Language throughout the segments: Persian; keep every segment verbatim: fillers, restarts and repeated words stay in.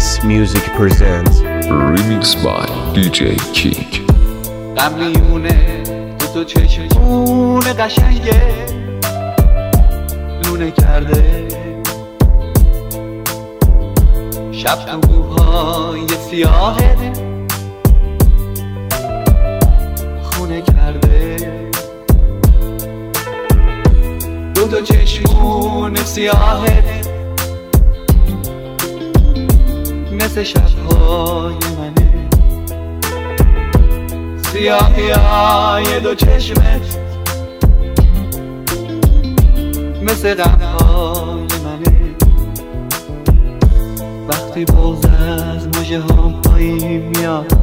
Bass Music presents Remix by دی جی King. قمیونه تو تو چشمونه قشنگه لونه کرده شب تو کوهای سیاهه خونه کرده دو تا چشمون سیاهه مثل شبهای منه سیاهی های دو چشمت مثل غمهای منه وقتی بغض از مژه هم پایین میاد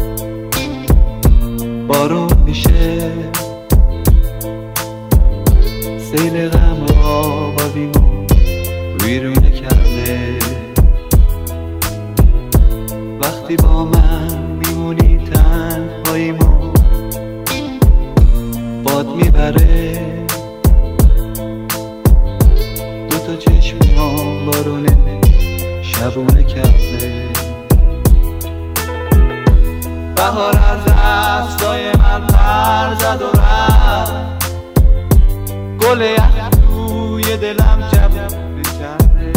بارون میشه سیل غم آبادیمو ویرونه کرده وقتی با من میمونی تنهاییمو باد میبره دو تا چشمام بارونه شبونه کرده بهار از دستای من پر زد و رفت گل یخ توی دلم جوونه کرده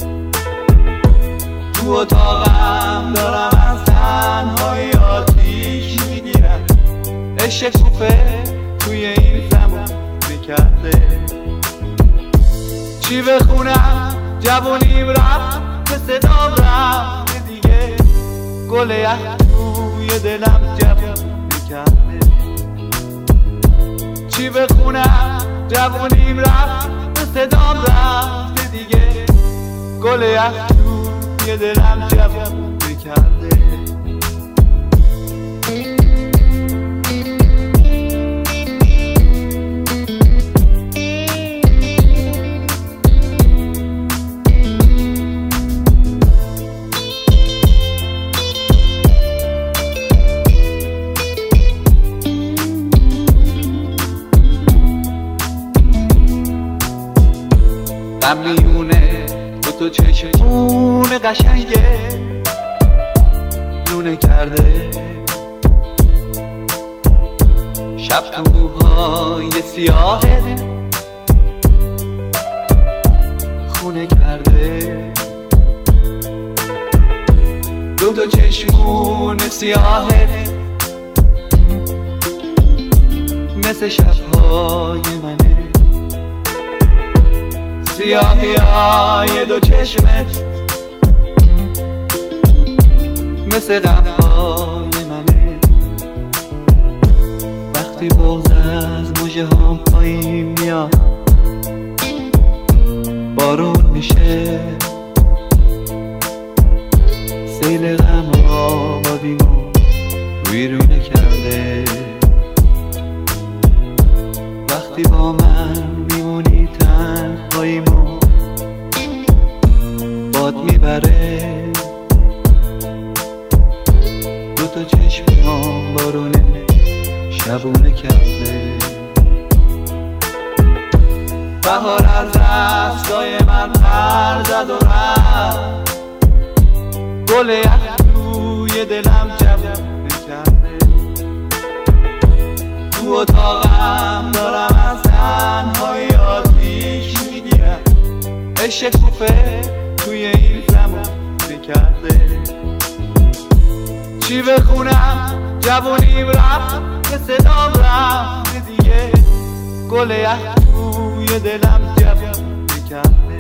تو اتاقم دارم از تنهایی آتیش میگیرم عشق کوفه توی این زمان میکرده چی بخونم جوونیم رفت به صدام رفت دیگه گل یخ توی دلم جوون میکرده چی بخونم جوونیم رفت به صدام رفت دیگه گل یخ توی دلم جوون میکرده قمیونه تو تو چشمونه قشنگه لونه کرده شب تو کوهای سیاهه خونه کرده دو تا چشمونه سیاهه مثل شبهای منه سیاهی های دو چشمت مثل غمهای منه وقتی بغض از مژه هم پایین میاد بارون میشه سیل غم آبادیمو ویرونه کرده وقتی با من میمونی تنهاییمو باد میبره دو تا چشمام بارونه شبونه کرده بهار از دستای من پر زد و رفت گل یخ توی دلم جوونه کرده تو اتاقم دارم از تنهایی آتیش میگیرم عشق کوفه توی این زمان میکرده چی بخونم جوونیم رفت به صدام رفت دیگه گل یخ توی دلم جوون میکرده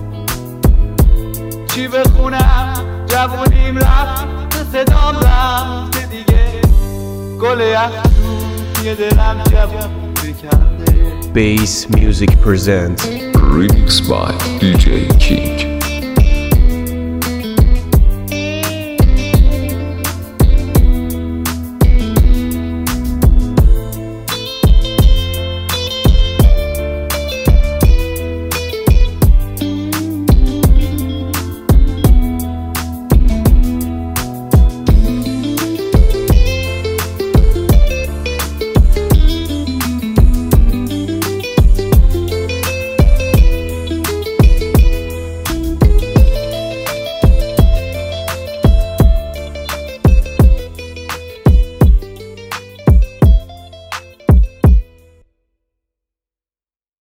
چی بخونم جوونیم رفت به صدام رفت دیگه گل یخ توی دلم جوون میکرده Bass Music presents Remix by دی جی King.